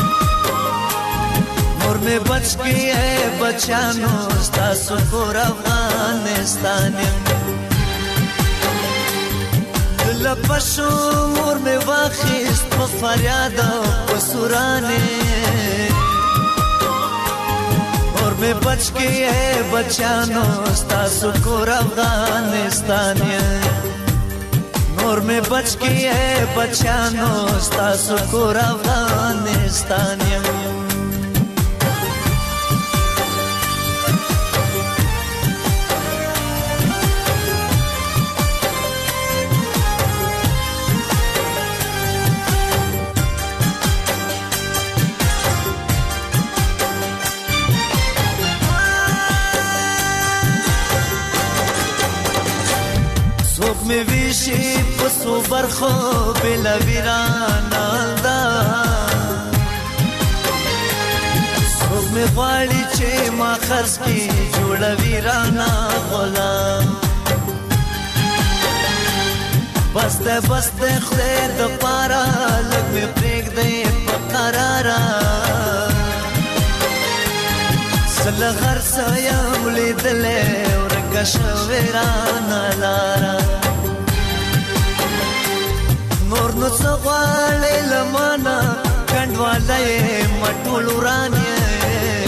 مور می بچ گئے بچانو ستاسو کور افغانستان لپشو مور می واخیست په فریاد او په سورانه میں بچ گئے بچانو ستاسو کور افغانستان نور میں بچ گئے بچانو ستاسو کور افغانستان. می ویشی پسو برخو بلا ویران آلدا سوک می غواړي چې ما خرڅ کی جوړ ویرانا غلام بسته خدای د پارا لګ می پریک دې په قرارا سل غر سایم لیدلې ورګه شویرانا لارا نور نو څغواړې لمانا کندواله مټول ورانه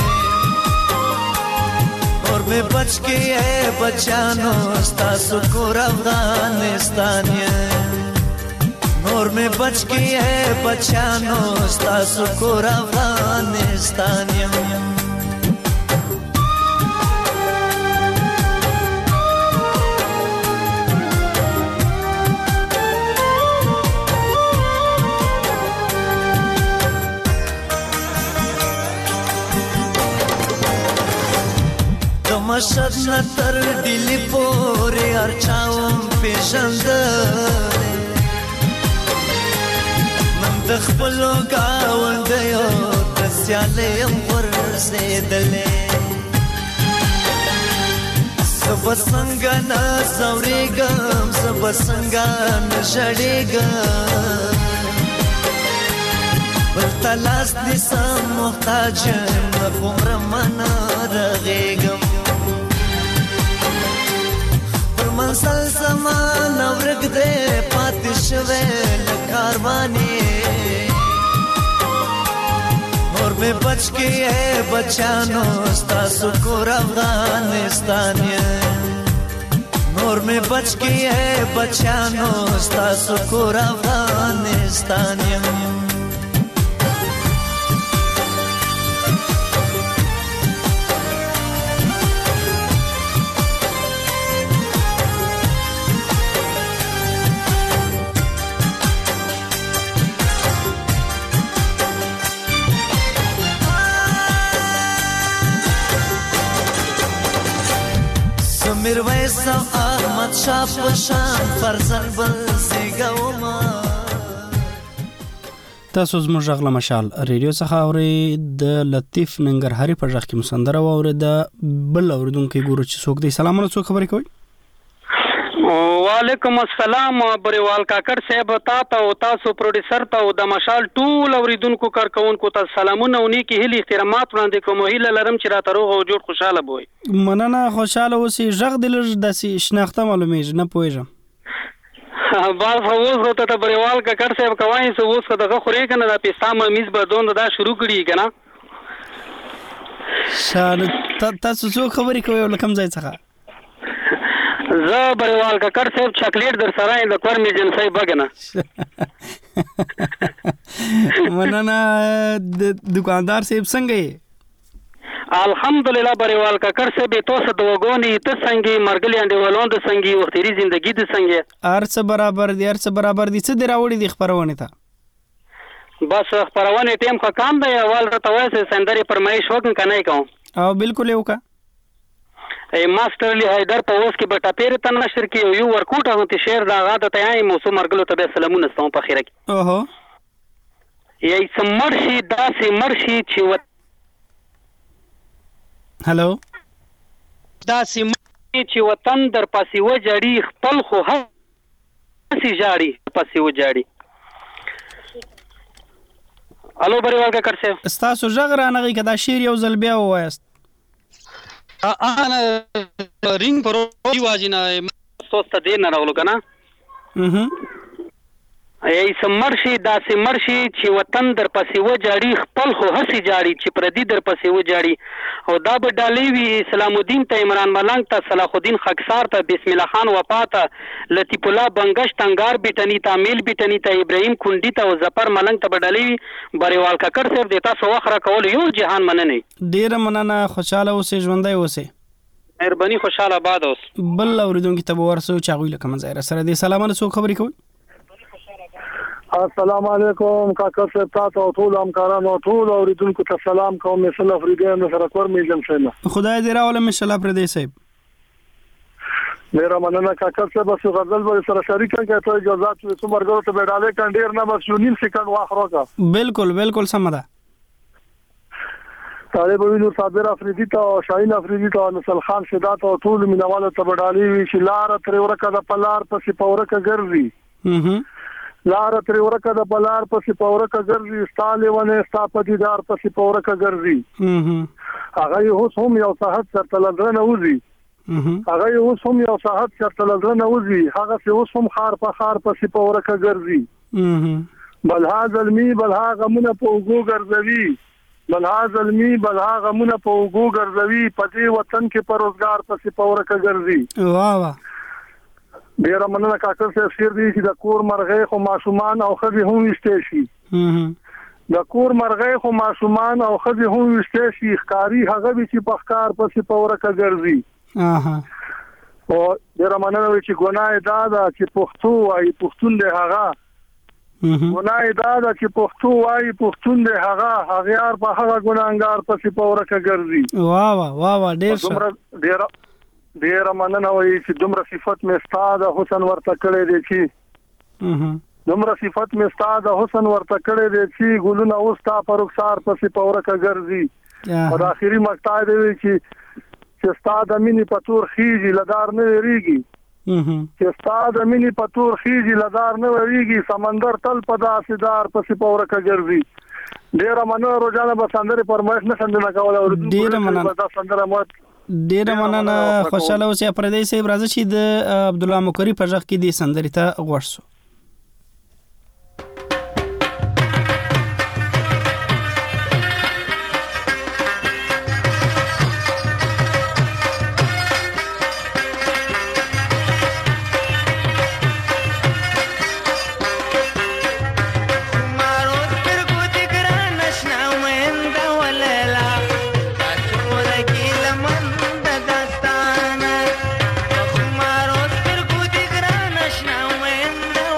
اور میں بچ گئے بچانو ستاسو کور افغانستان اور میں بچ گئے بچانو ستاسو کور افغانستان. مشد نتر ډیلی پورې ارچاوم پیژندل من د خپلو ګاونډیو د سیالۍ ورسېدلې زه به څنګه نه ځورېږم زه به څنګه نه ژړېږم بل ته لاس نیسم محتاج یم هومره منه رغېږم منزل زمان ورګ دې پاتې شوه لکاروانی اور میں بچ گئے بچانو ستاسو کور افغانستان اور میں بچ گئے بچانو ستاسو کور افغانستان. زميرویس احمد شاه پشان فرزند بل زیګوما. تاسو زموږ غږ له مشال ریډیو څخه اورئ. د لطیف ننګرهاري په غږ کې مسندره واورېده. بل اوریدونکي ګورو چې څوک دی. سلامونه، څوک خبرې کوي؟ وعلیکم السلام بریوال کاکړ صاحب، تاسو او تاسو پروډوسر ته او د مشال ټول اوریدونکو کارکونکو ته سلامونه او نیکی هیلې احترامات وړاندې کوم. هیله لرم چې راته روغ او جوړ خوشاله بوي. مننه، خوشاله اوسئ. غږ د لږ داسې شناخته معلومیږي، نه پوهېږم. بس اوس ورته ته بریوال کاکړ صاحب کوای سو اوس که دغه خورې کنه دا پیستا ممیز به دون دا شروع کړي کنه. شانه تاسو څوک خبرې کوي او کوم ځای څخه؟ زه بریوال کاکړ صاحب چاکلیټ در سره د کور میجنسي بګنه. مننه. د دکاندار صاحب څنګه یې؟ الحمدلله بریوال کاکړ صاحب تاسو د وګونی ته څنګه مرګلی انډیوالون د څنګه وختي زندگی د څنګه ارڅ برابر دي، ارڅ برابر دي. څه دی راوړي د خبرونه ته؟ بس خبرونه ټیم خو کام دی. اول راته وایي سندري پرمایش وکم کنه کوم او بالکل یو کا ماستر علی حیدر په اوس کې بټا پیر تن نشر کې یو ورکوټ هغه ته شعر دا غاده ته یې موسو مرګلو ته سلامونه ستوم په خیره کې. اوهو یې سمرشي داسې مرشي چې هالو داسې مرشي چې وطن در پاسې وجاړي خپل خو هسي جاړي پاسې وجاړي. الو بریوال کاکړ صاحب، تاسو ژغ رانغی کدا شعر یو ځل بیا ووایست. انا رینګ پرو واجینا سوسته دې نه راغلو کنه. ای سمرشي داسې مرشي چې وطن در پسې وجاړي خپل خو هسي جاړي چې پردي در پسې وجاړي. او دا به ډالۍ وي اسلام الدین ته، عمران ملنګ ته، صلاح الدین خاکسار ته، بسم الله خان وفا ته، لطیف الله بنگش تنگار بیٹنی ته، میل بیٹنی ته، ابراهیم کونډی ته او ظفر ملنګ ته به ډالۍ وي. بریوال کاکړ صاحب د تاسو وخره کول یو جهان مننه. ډیره مننه، خوشاله اوسئ، ژوندۍ اوسئ. مهرباني، خوشاله باد اوس. بل اوریدونکو ته ورسو چاغوي لکه مزایره سره دې سلامونه، څوک خبرې کوي؟ السلام علیکم کاکړ صاحب، تاسو ټول همکارانو ټول اوریدونکو ته سلام کوم. مثل افریدین سره کور میجن سره خدای دې راوله مثل افریدی صاحب. میرا مننه کاکړ صاحب، بس غزل به سره شریک کړئ ته اجازه ته څومره ته بیډاله کنډیر نه بس یو نیم سکند واخرو کا. بالکل بالکل سم ده. طالب وینو صابر افریدی ته او شاهین افریدی ته نسل خان شدات او ټول مینواله ته بیډالي وی چې لار تر ورکه د پلار پسې پورکه ګرځي. لار تر ورکه د بلار پسې پورکه ګرځي، ستاله ونه ستاپدیدار پسې پورکه ګرځي. هغه اوس هم یو صحت سره لندن وځي. هغه اوس هم یو صحت سره لندن وځي. هغه اوس هم خار په خار پسې پورکه ګرځي. بل هاذ علمي بل هغه مونږ په وګو ګرځوي. بل هاذ علمي بل هغه مونږ په وګو ګرځوي. پدې وطن کې پروزګار پسې پورکه ګرځي. واه واه ډیره مننه کاکړ صاحب. شعر دی چې د کور مرغې خو ماشومان او ښځې هم وشته شي. د کور مرغې خو ماشومان او ښځې هم وشته شي. ښکاری هغه به چې په ښکار پسې پورکه ګرځي. او ډیره مننه چې ګناه دا ده چې پښتو وايي پښتون دی هغه. ګناه دا ده چې پښتو وايي پښتون دی هغه. هغیار په هغه ګناهګار پسې پورکه ګرځي. واه واه واه واه ډیر ډیره مننه وایي چې دومره صفت مې ستا د حسن ورته کړی دی چې دومره صفت مې ستا د حسن ورته کړی دی چې ګلونه اوس تا په رخسار پسې پورکه ګرځي. او د اخري مقطع دی چې ستا د مینې په تور خیږي لدار نه ویریږي. چې ستا د مینې په تور خیږي لدار نه ویریږي. سمندر تل په داسې دار پسې پورکه ګرځي. ډیره مننه. روزانه به سندرې پرمایش نه سندنه کوله. ډیره مننه. ډیره مننه، خوشاله اوسئ. پردی صاحب راځي چې د عبد الله مکری په ځخ کې د سندرې ته غوښسو. When the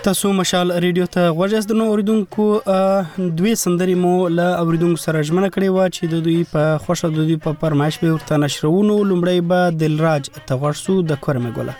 تاسو مشال ریډیو ته غوږ د نو اوریدونکو دوی سندري مو له اوریدونکو سره ژمنه کړې و چې د دوی په خوښه د دوی په فرمایش به ورته نشرونو لومړی به دلراج ته ورسو د کورمه ګوله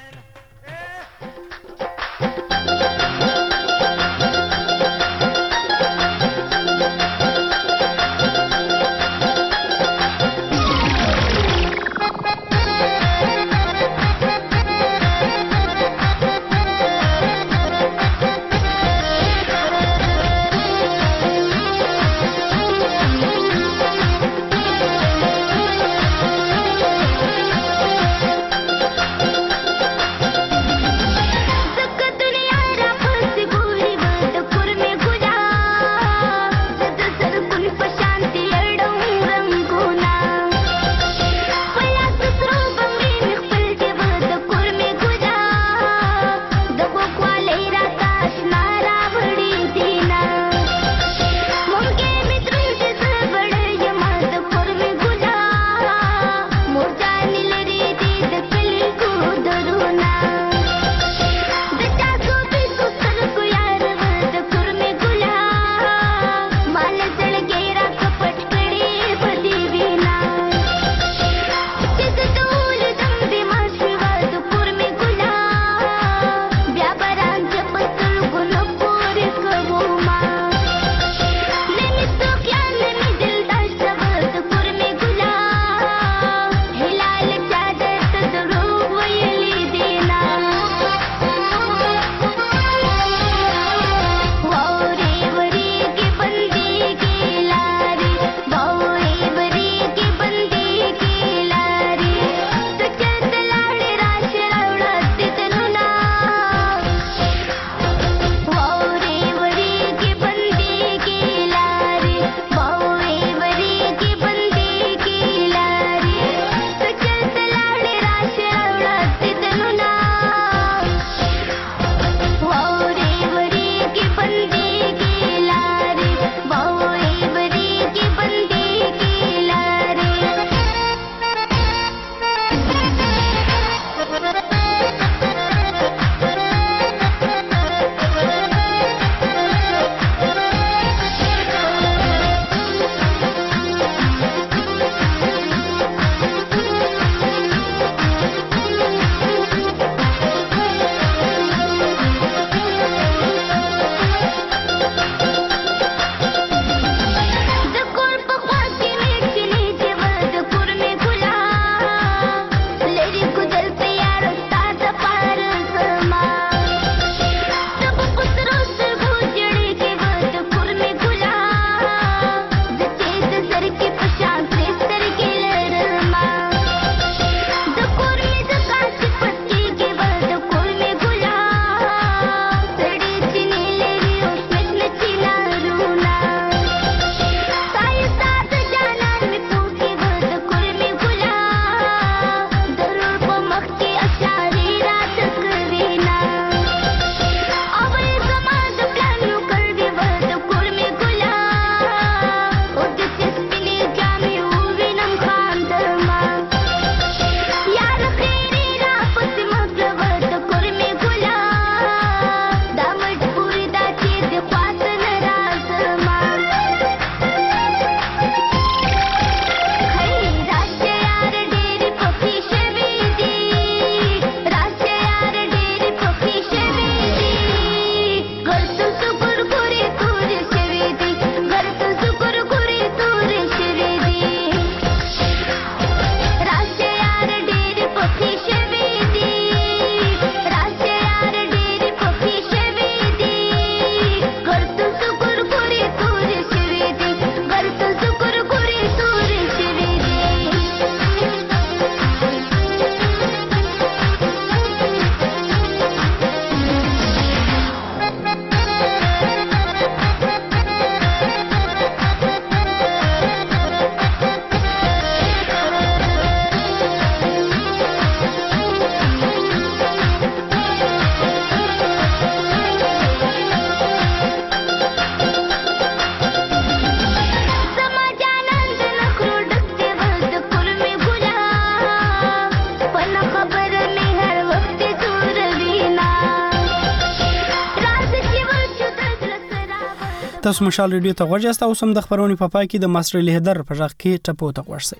تاسو مشال ریډیو ته غوږ یاست او سم د خبرونې په پای کې د ماستر لیدر په ځخ کې ټپو ته ورسئ.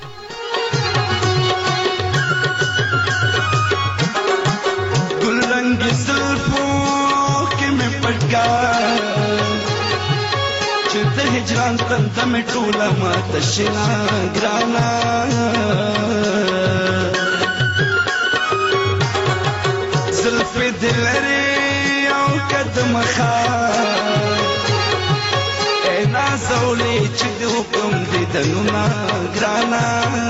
ګل رنگ زلفو کې مې پټکا چې د هجران تنده مې ټوله ماته شنا ګرانا زلفې دې لرې او قدم خار ای نازولې چې د حکم دې دنونه ګرانا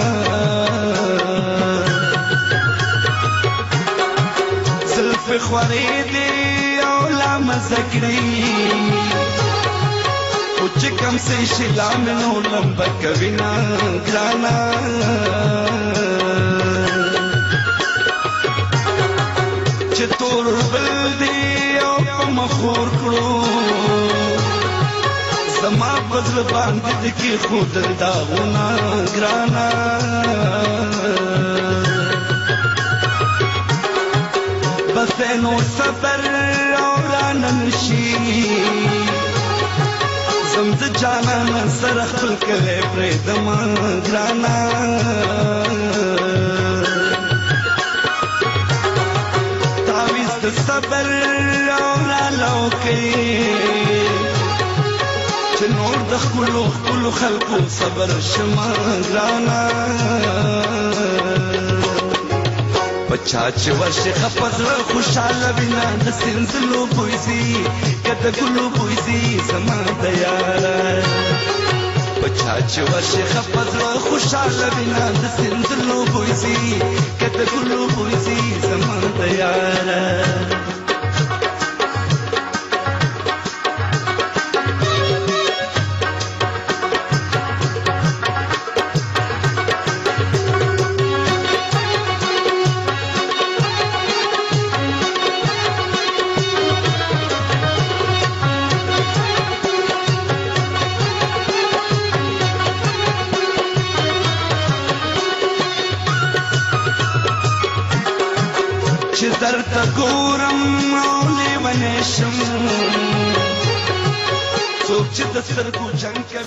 زلفې خوارې دې او لا مزه کړي خو چې کم څه شي لا مې نو لمبه کوي نه ګرانا چې تور بل دی او په مخور کړو زما بزل باندې د کې خود داغونه ګرانا بس نو صبر او رانن شي زمز جانا سره خپل کوي پرې دما ګرانا صبر او را لوکي چې نور د خپل خلکو صبر شمه ګرانا بچا چې ورشه خپزړه خوشاله بنا د سنځلو بوزي کته ګلو بوزي زما د یار بچا چې ورشه خپزړه خوشاله بنا د سنځلو بوزي کته ګلو بوزي زما د یار چې درته ګورم او لیونی شم څوک چې د سترګو جنګ کوي